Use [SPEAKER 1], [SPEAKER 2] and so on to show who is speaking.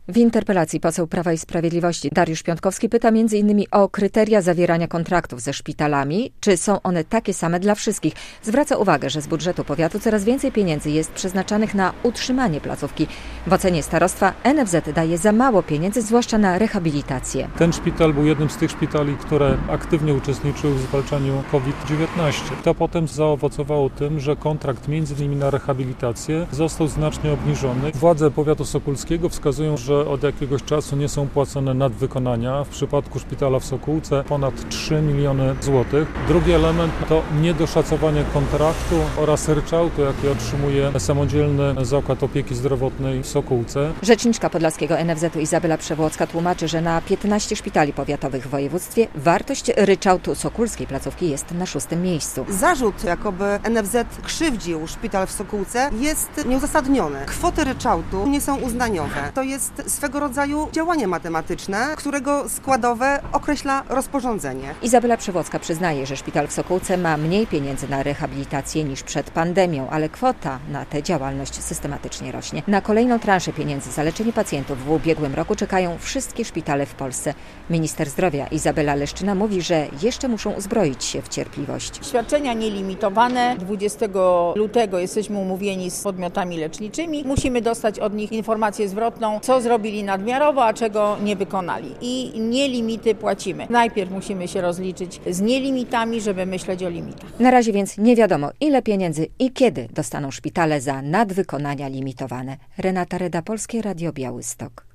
[SPEAKER 1] W interpelacji poseł Prawa i Sprawiedliwości Dariusz Piontkowski pyta m.in. o kryteria zawierania kontraktów ze szpitalami. Czy są one takie same dla wszystkich? Zwraca uwagę, że z budżetu powiatu coraz więcej pieniędzy jest przeznaczanych na utrzymanie placówki. W ocenie starostwa NFZ daje za mało pieniędzy, zwłaszcza na rehabilitację.
[SPEAKER 2] Ten szpital był jednym z tych szpitali, które aktywnie uczestniczyły w zwalczaniu COVID-19. To potem zaowocowało tym, że kontrakt m.in. na rehabilitację został znacznie obniżony. Władze powiatu sokólskiego wskazują, że od jakiegoś czasu nie są płacone nadwykonania. W przypadku szpitala w Sokółce ponad 3 miliony złotych. Drugi element to niedoszacowanie kontraktu oraz ryczałtu, jaki otrzymuje Samodzielny Zakład Opieki Zdrowotnej w Sokółce.
[SPEAKER 1] Rzeczniczka podlaskiego NFZ-u Izabela Przewłocka tłumaczy, że na 15 szpitali powiatowych w województwie wartość ryczałtu sokólskiej placówki jest na 6. miejscu.
[SPEAKER 3] Zarzut, jakoby NFZ krzywdził szpital w Sokółce, jest nieuzasadniony. Kwoty ryczałtu nie są uznaniowe. To jest swego rodzaju działanie matematyczne, którego składowe określa rozporządzenie.
[SPEAKER 1] Izabela Przewłocka przyznaje, że szpital w Sokółce ma mniej pieniędzy na rehabilitację niż przed pandemią, ale kwota na tę działalność systematycznie rośnie. Na kolejną transzę pieniędzy za leczenie pacjentów w ubiegłym roku czekają wszystkie szpitale w Polsce. Minister zdrowia Izabela Leszczyna mówi, że jeszcze muszą uzbroić się w cierpliwość.
[SPEAKER 4] Świadczenia nielimitowane. 20 lutego jesteśmy umówieni z podmiotami leczniczymi. Musimy dostać od nich informację zwrotną, co zrobili nadmiarowo, a czego nie wykonali. I nielimity płacimy. Najpierw musimy się rozliczyć z nielimitami, żeby myśleć o limitach.
[SPEAKER 1] Na razie więc nie wiadomo, ile pieniędzy i kiedy dostaną szpitale za nadwykonania limitowane. Renata Reda, Polskie Radio Białystok.